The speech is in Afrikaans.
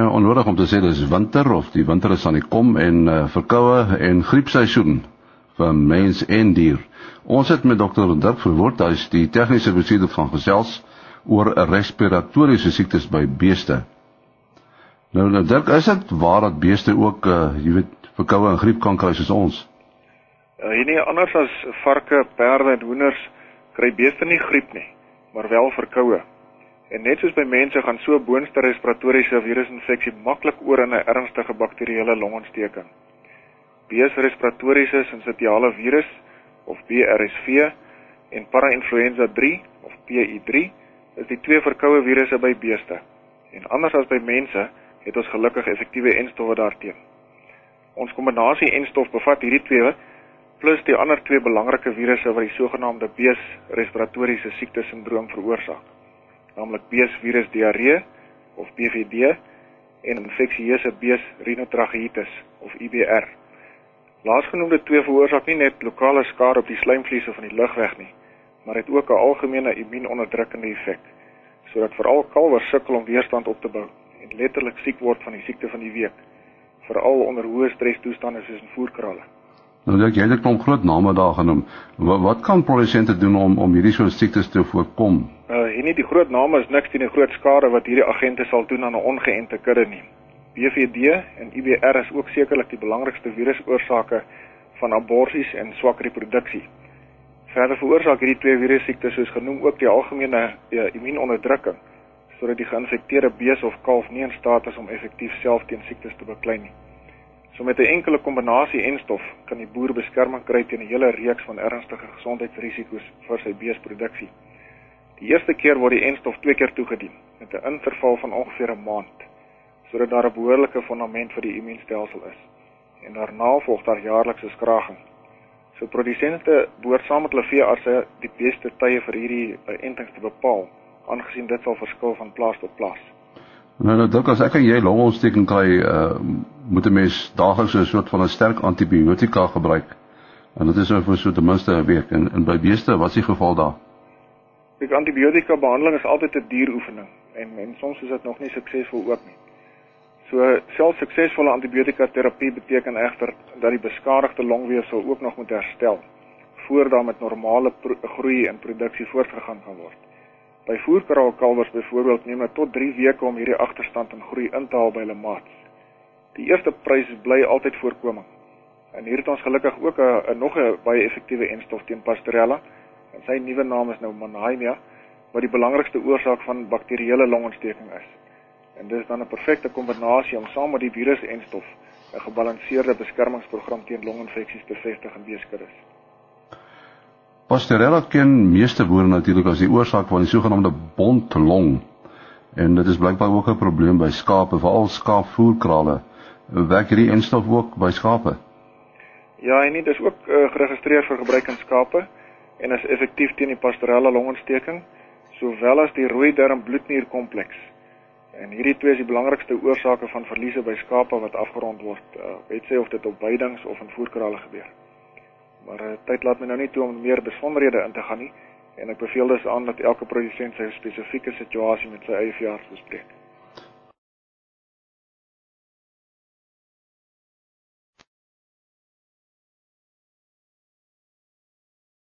Onnodig om te sê dis winter of die winter is aan die kom en verkoue en griepseisoen vir mens en dier. Ons het met Dr. Dirk Verwoerd, hy is die tegniese bestuurder van gesels oor respiratoriese siektes by beeste. Nou Dirk, is dit waar dat beeste ook, verkoue en griep kan kry soos ons? Nie anders as varke, perde en hoenders kry beeste nie griep nie, maar wel verkoue. En net soos by mense gaan so boonste respiratoriese virusinfeksie maklik oor in 'n ernstige bakterieële longontsteking. Beeste-respiratoriese sinsitiale virus of BRSV en parainfluenza 3 of PI3 is die twee verkoue virusse by beeste. En anders as by mense het ons gelukkig effektiewe enstowwe daarteen. Ons kombinasie enstof bevat hierdie twee plus die ander twee belangrike virusse wat die sogenaamde bees-respiratoriese siekte-sindroom veroorsaak, naamlik beesvirus diarree of BVD en infeksieuse bees-rhinotracheïtis of IBR. Laasgenoemde twee veroorsaak nie net lokale skade op die slijmvliese van die lugweg nie, maar het ook 'n algemene immuunonderdrukkende effek, sodat veral kalwers sukkel om weerstand op te bou en letterlik siek word van die siekte van die week, veral onder hoë stresstoestande soos in voerkrale. Nou jy het 'n klomp groot name daar genoem. Wat kan produsente doen om hierdie soort siektes te voorkom? Die groot name is niks teen die groot skade wat hierdie agente sal doen aan 'n ongeënte kudde nie. BVD en IBR is ook sekerlik die belangrikste virusoorsake van aborsies en swak reproduksie. Verder veroorsaak hierdie twee virussiektes soos genoem ook die algemene immuunonderdrukking, sodat die geïnfekteerde bees of kalf nie in staat is om effektief self teen siektes te beklei nie. So met 'n enkele kombinasie enstof kan die boer beskerming kry teen 'n hele reeks van ernstige gesondheidsrisiko's vir sy beesproduksie. Die eerste keer word die enstof 2 keer toegedien, met 'n interval van ongeveer 'n maand, sodat daar 'n behoorlike fondament vir die immuunstelsel is. En daarna volg daar jaarlikse skraging. So produsente behoort saam met hulle veeartse die beste tye vir hierdie entings te bepaal, aangesien dit sal verskil van plaas tot plaas. Nou Dirk, as ek en jy longontsteking kry, moet 'n mens daagliks 'n soort van 'n sterk antibiotika gebruik. En dit is vir so ten minste 'n week. En by beeste, wat is die geval daar? Die antibiotika behandeling is altyd 'n dieroefening en soms is dit nog nie suksesvol ook nie. So selfs suksesvolle antibiotika terapie beteken egter dat die beskadigde longweefsel ook nog moet herstel voor daar met normale groei en produksie voortgegaan kan word. By voerkraalkalwers byvoorbeeld neem dit tot 3 weke om hierdie agterstand in groei in te haal by hulle maats. Die eerste prys bly altyd voorkoming. En hier het ons gelukkig ook nog 'n baie effektiewe enstof teen Pasteurella. En sy nuwe naam is nou Mannheimia, wat die belangrikste oorsaak van bakterieële longontsteking is. En dit is dan 'n perfekte kombinasie om saam met die virusenstof 'n gebalanseerde beskermingsprogram teen longinfeksies te vestig in beeskuddes. Pasteurella ken meeste boere natuurlik as die oorsaak van die sogenaamde bontlong. En dit is blykbaar ook 'n probleem by skape, veral skaapvoerkrale. Werk hierdie enstof ook by skape? Ja, en dit is ook geregistreer vir gebruik in skape en is effektief teen die Pasteurella longontsteking, sowel as die rooi darm bloednierkompleks. En hierdie twee is die belangrikste oorsake van verliese by skape wat afgerond word, weet sê of dit op weidings of in voerkrale gebeur. Maar tyd laat my nou nie toe om meer besonderhede in te gaan nie, en ek beveel dus aan dat elke produsent sy spesifieke situasie met sy eie veearts bespreek.